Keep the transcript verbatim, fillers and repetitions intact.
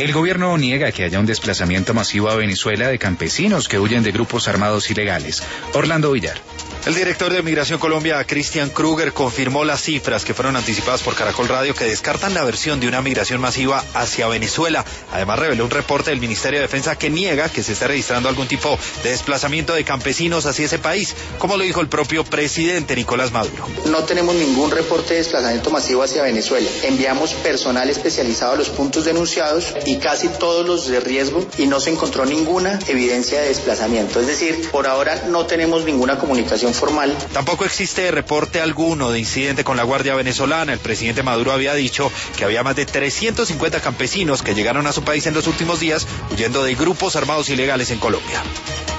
El gobierno niega que haya un desplazamiento masivo a Venezuela de campesinos que huyen de grupos armados ilegales. Orlando Villar. El director de Migración Colombia, Christian Kruger, confirmó las cifras que fueron anticipadas por Caracol Radio que descartan la versión de una migración masiva hacia Venezuela. Además, reveló un reporte del Ministerio de Defensa que niega que se esté registrando algún tipo de desplazamiento de campesinos hacia ese país, como lo dijo el propio presidente Nicolás Maduro. No tenemos ningún reporte de desplazamiento masivo hacia Venezuela. Enviamos personal especializado a los puntos denunciados y casi todos los de riesgo y no se encontró ninguna evidencia de desplazamiento. Es decir, por ahora no tenemos ninguna comunicación formal. Tampoco existe reporte alguno de incidente con la Guardia Venezolana. El presidente Maduro había dicho que había más de trescientos cincuenta campesinos que llegaron a su país en los últimos días huyendo de grupos armados ilegales en Colombia.